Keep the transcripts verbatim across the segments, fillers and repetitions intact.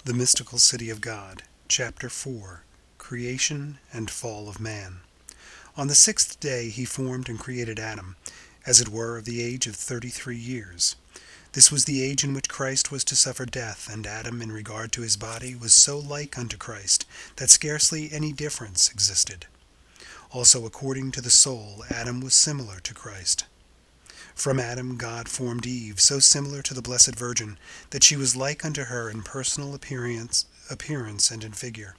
The Mystical City of God, Chapter four, Creation and Fall of Man. On the sixth day he formed and created Adam, as it were of the age of thirty-three years. This was the age in which Christ was to suffer death, and Adam, in regard to his body, was so like unto Christ that scarcely any difference existed. Also, according to the soul, Adam was similar to Christ. From Adam God formed Eve, so similar to the Blessed Virgin that she was like unto her in personal appearance, appearance and in figure.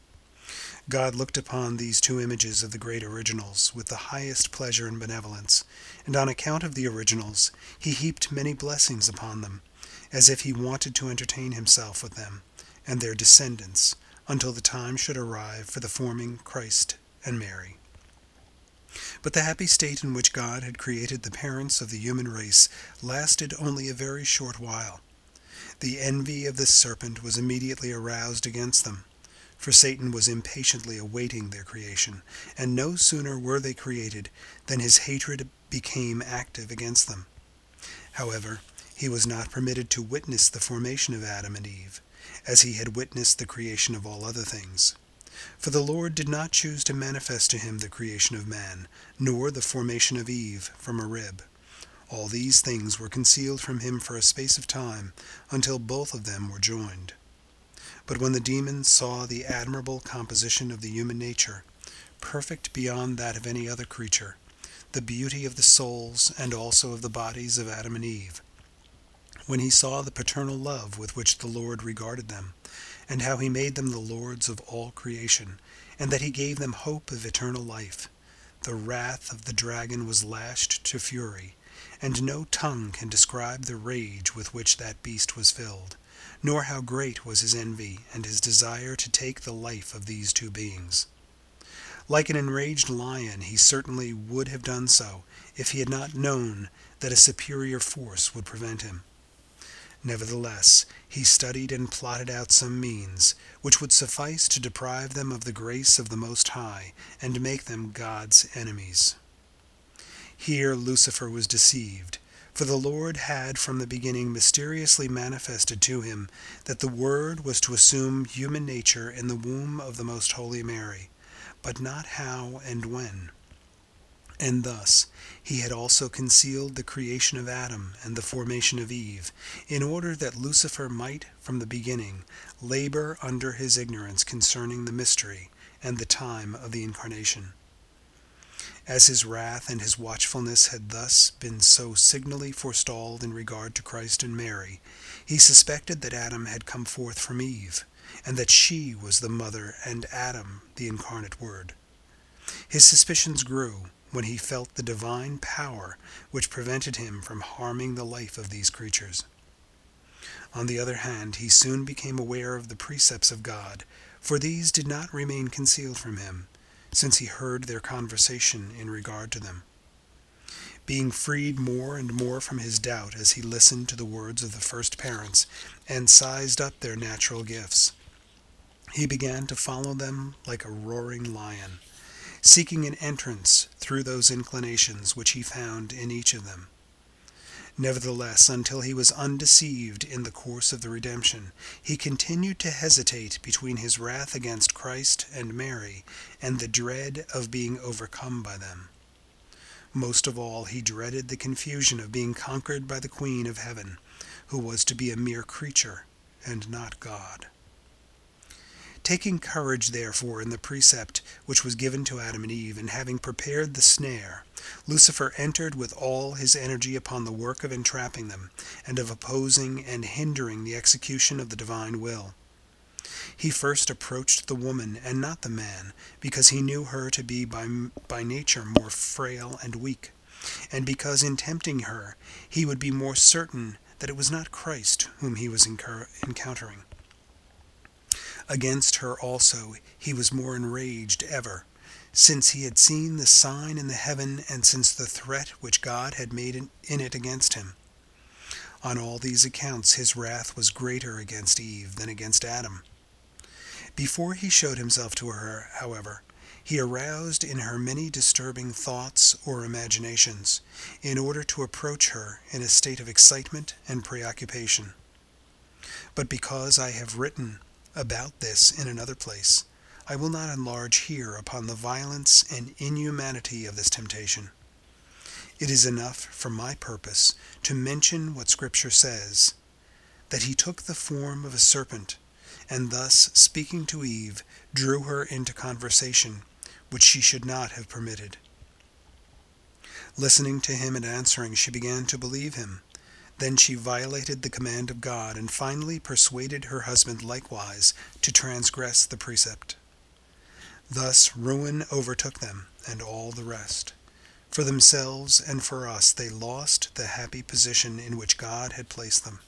God looked upon these two images of the great originals with the highest pleasure and benevolence, and on account of the originals he heaped many blessings upon them, as if he wanted to entertain himself with them and their descendants until the time should arrive for the forming Christ and Mary. But the happy state in which God had created the parents of the human race lasted only a very short while. The envy of the serpent was immediately aroused against them, for Satan was impatiently awaiting their creation, and no sooner were they created than his hatred became active against them. However, he was not permitted to witness the formation of Adam and Eve, as he had witnessed the creation of all other things. For the Lord did not choose to manifest to him the creation of man, nor the formation of Eve from a rib. All these things were concealed from him for a space of time, until both of them were joined. But when the demons saw the admirable composition of the human nature, perfect beyond that of any other creature, the beauty of the souls and also of the bodies of Adam and Eve, when he saw the paternal love with which the Lord regarded them, and how he made them the lords of all creation, and that he gave them hope of eternal life, the wrath of the dragon was lashed to fury, and no tongue can describe the rage with which that beast was filled, nor how great was his envy and his desire to take the life of these two beings. Like an enraged lion, he certainly would have done so if he had not known that a superior force would prevent him. Nevertheless, he studied and plotted out some means, which would suffice to deprive them of the grace of the Most High, and make them God's enemies. Here Lucifer was deceived, for the Lord had from the beginning mysteriously manifested to him that the Word was to assume human nature in the womb of the Most Holy Mary, but not how and when. And thus he had also concealed the creation of Adam and the formation of Eve, in order that Lucifer might from the beginning labor under his ignorance concerning the mystery and the time of the incarnation. As his wrath and his watchfulness had thus been so signally forestalled in regard to Christ and Mary, he suspected that Adam had come forth from Eve, and that she was the mother and Adam the incarnate Word. His suspicions grew when he felt the divine power which prevented him from harming the life of these creatures. On the other hand, he soon became aware of the precepts of God, for these did not remain concealed from him, since he heard their conversation in regard to them. Being freed more and more from his doubt as he listened to the words of the first parents and sized up their natural gifts, he began to follow them like a roaring lion, seeking an entrance through those inclinations which he found in each of them. Nevertheless, until he was undeceived in the course of the redemption, he continued to hesitate between his wrath against Christ and Mary and the dread of being overcome by them. Most of all, he dreaded the confusion of being conquered by the Queen of Heaven, who was to be a mere creature and not God. Taking courage, therefore, in the precept which was given to Adam and Eve, and having prepared the snare, Lucifer entered with all his energy upon the work of entrapping them, and of opposing and hindering the execution of the divine will. He first approached the woman, and not the man, because he knew her to be by, by nature more frail and weak, and because in tempting her he would be more certain that it was not Christ whom he was incur- encountering. Against her also he was more enraged ever, since he had seen the sign in the heaven, and since the threat which God had made in it against him. On all these accounts his wrath was greater against Eve than against Adam. Before he showed himself to her, however, he aroused in her many disturbing thoughts or imaginations, in order to approach her in a state of excitement and preoccupation. But because I have written about this in another place. I will not enlarge here upon the violence and inhumanity of this temptation. It is enough for my purpose to mention what Scripture says, that he took the form of a serpent, and thus, speaking to Eve, drew her into conversation, which she should not have permitted. Listening to him and answering, she began to believe him. Then she violated the command of God, and finally persuaded her husband likewise to transgress the precept. Thus ruin overtook them, and all the rest. For themselves and for us they lost the happy position in which God had placed them.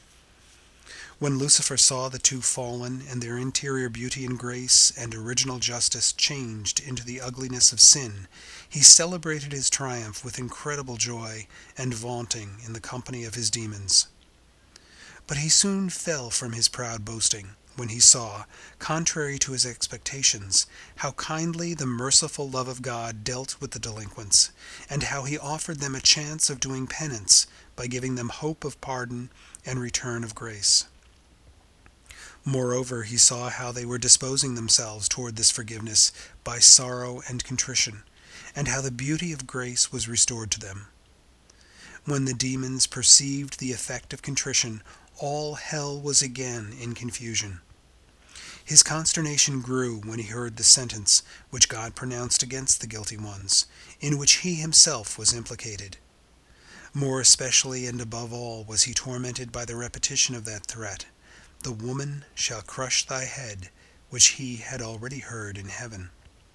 When Lucifer saw the two fallen, and their interior beauty and grace and original justice changed into the ugliness of sin, he celebrated his triumph with incredible joy and vaunting in the company of his demons. But he soon fell from his proud boasting, when he saw, contrary to his expectations, how kindly the merciful love of God dealt with the delinquents, and how he offered them a chance of doing penance by giving them hope of pardon and return of grace. Moreover, he saw how they were disposing themselves toward this forgiveness by sorrow and contrition, and how the beauty of grace was restored to them. When the demons perceived the effect of contrition, all hell was again in confusion. His consternation grew when he heard the sentence which God pronounced against the guilty ones, in which he himself was implicated. More especially and above all was he tormented by the repetition of that threat, "The woman shall crush thy head," which he had already heard in heaven.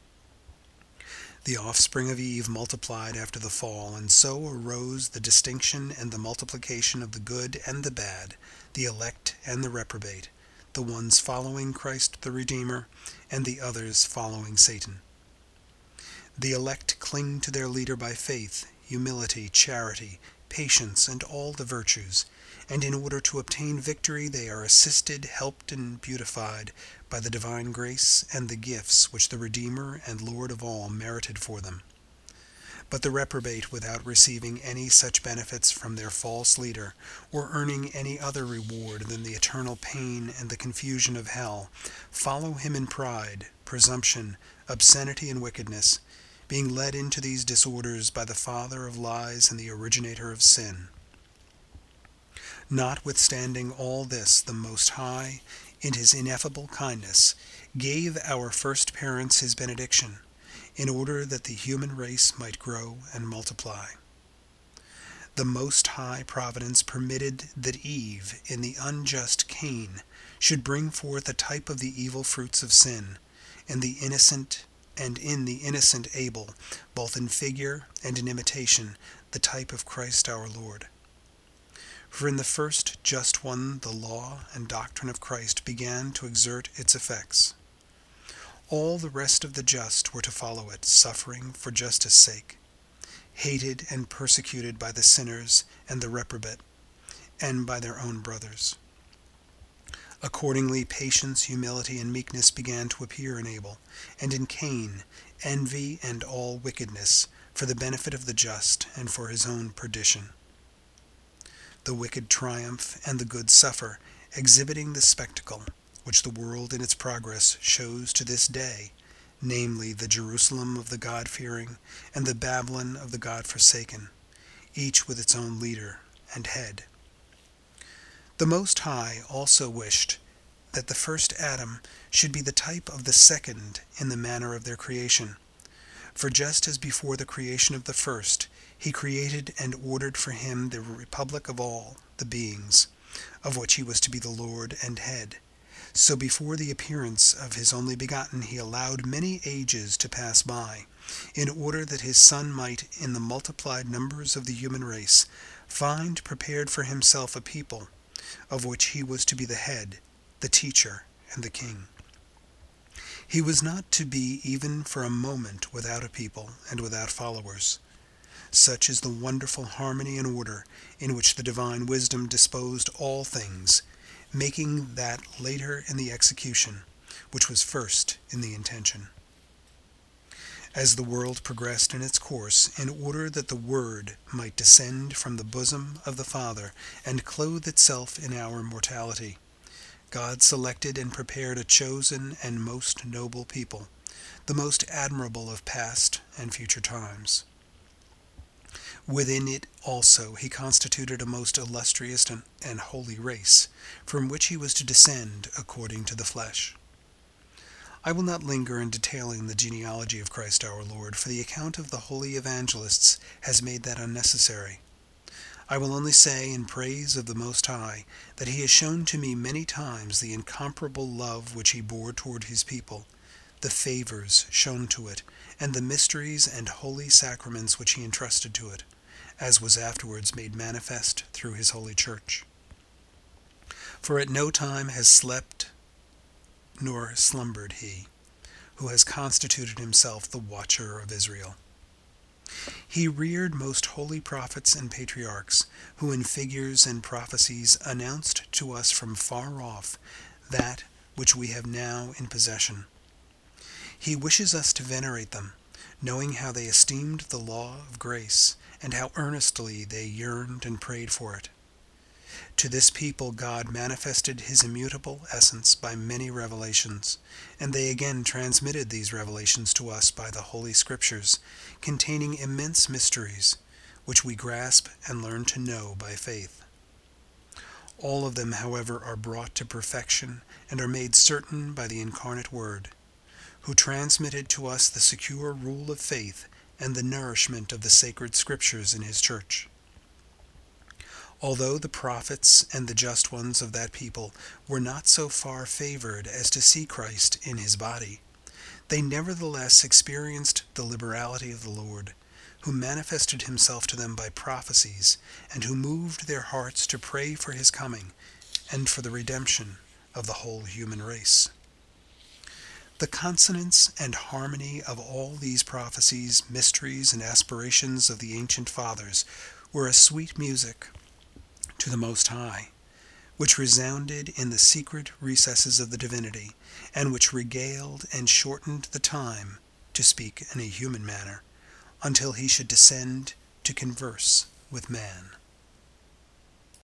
The offspring of Eve multiplied after the fall, and so arose the distinction and the multiplication of the good and the bad, the elect and the reprobate, the ones following Christ the Redeemer, and the others following Satan. The elect cling to their leader by faith, humility, charity, patience, and all the virtues, and in order to obtain victory they are assisted, helped, and beautified by the divine grace and the gifts which the Redeemer and Lord of all merited for them. But the reprobate, without receiving any such benefits from their false leader, or earning any other reward than the eternal pain and the confusion of hell, follow him in pride, presumption, obscenity, and wickedness, being led into these disorders by the father of lies and the originator of sin. Notwithstanding all this, the Most High, in his ineffable kindness, gave our first parents his benediction, in order that the human race might grow and multiply. The Most High Providence permitted that Eve, in the unjust Cain, should bring forth a type of the evil fruits of sin, and the innocent and in the innocent Abel, both in figure and in imitation, the type of Christ our Lord. For in the first just one the law and doctrine of Christ began to exert its effects. All the rest of the just were to follow it, suffering for justice' sake, hated and persecuted by the sinners and the reprobate, and by their own brothers. Accordingly, patience, humility, and meekness began to appear in Abel, and in Cain, envy and all wickedness, for the benefit of the just and for his own perdition. The wicked triumph and the good suffer, exhibiting the spectacle which the world in its progress shows to this day, namely the Jerusalem of the God-fearing and the Babylon of the God-forsaken, each with its own leader and head. The Most High also wished that the first Adam should be the type of the second in the manner of their creation. For just as before the creation of the first, he created and ordered for him the republic of all the beings, of which he was to be the Lord and head, so before the appearance of his only begotten he allowed many ages to pass by, in order that his Son might, in the multiplied numbers of the human race, find prepared for himself a people, of which he was to be the head, the teacher, and the king. He was not to be even for a moment without a people and without followers. Such is the wonderful harmony and order in which the divine wisdom disposed all things, making that later in the execution, which was first in the intention. As the world progressed in its course, in order that the Word might descend from the bosom of the Father and clothe itself in our mortality, God selected and prepared a chosen and most noble people, the most admirable of past and future times. Within it also he constituted a most illustrious and holy race, from which he was to descend according to the flesh. I will not linger in detailing the genealogy of Christ our Lord, for the account of the holy evangelists has made that unnecessary. I will only say in praise of the Most High that he has shown to me many times the incomparable love which he bore toward his people, the favors shown to it, and the mysteries and holy sacraments which he entrusted to it, as was afterwards made manifest through his holy church. For at no time has slept nor slumbered he, who has constituted himself the watcher of Israel. He reared most holy prophets and patriarchs, who in figures and prophecies announced to us from far off that which we have now in possession. He wishes us to venerate them, knowing how they esteemed the law of grace, and how earnestly they yearned and prayed for it. To this people God manifested his immutable essence by many revelations, and they again transmitted these revelations to us by the Holy Scriptures, containing immense mysteries, which we grasp and learn to know by faith. All of them, however, are brought to perfection and are made certain by the incarnate Word, who transmitted to us the secure rule of faith and the nourishment of the sacred Scriptures in his church. Although the prophets and the just ones of that people were not so far favored as to see Christ in his body, they nevertheless experienced the liberality of the Lord, who manifested himself to them by prophecies, and who moved their hearts to pray for his coming and for the redemption of the whole human race. The consonance and harmony of all these prophecies, mysteries, and aspirations of the ancient fathers were a sweet music to the Most High, which resounded in the secret recesses of the divinity, and which regaled and shortened the time, to speak in a human manner, until he should descend to converse with man.